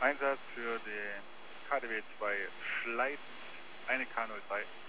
Einsatz für den KDW 2 Schleiz, eine K03.